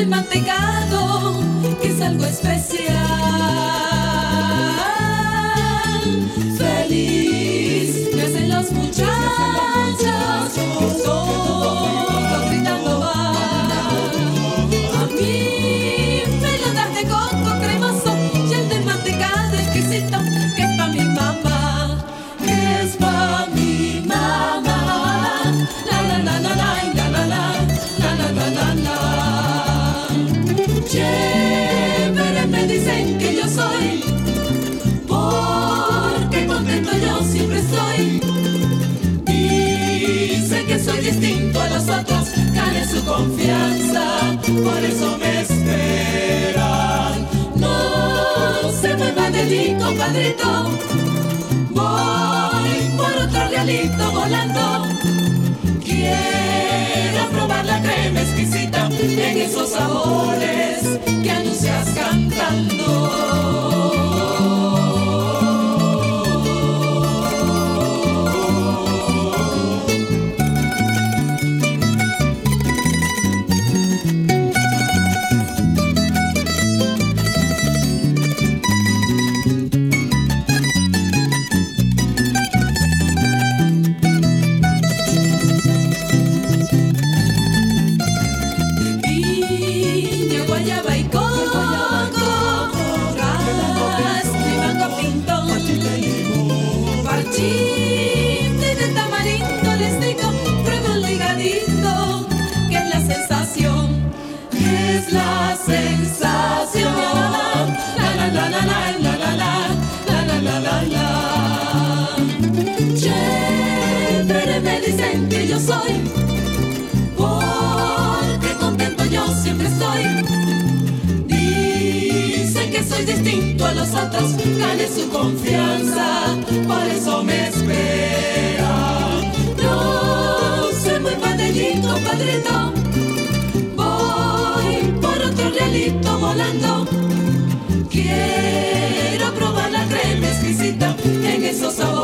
del mantecado, que es algo especial. Feliz me hacen los muchachos, que todos gritando van. A mí pelotas de coco cremoso y el del mantecado exquisito, que es pa' mi mamá, que es pa' mi mamá. La la la la la la la la la la la la. Chévere me dicen que yo soy, porque contento yo siempre estoy. Dicen que soy distinto a los otros, gané su confianza, por eso me esperan. No se mueva de allí, compadrito, voy por otro realito volando. Quiero probar la crema exquisita en esos sabores que anuncias cantando. Chiste de tamarindo les digo, pruebo el ligadito, que es la sensación, que es la sensación. La la la la la la la la la la la la. Chévere me dicen que yo soy, porque contento yo siempre estoy. Dicen que soy distinto a los otros, gané su confianza, por eso me espera. No se mueva de allí, compadrito, voy por otro realito volando. Quiero probar la crema exquisita en esos sabores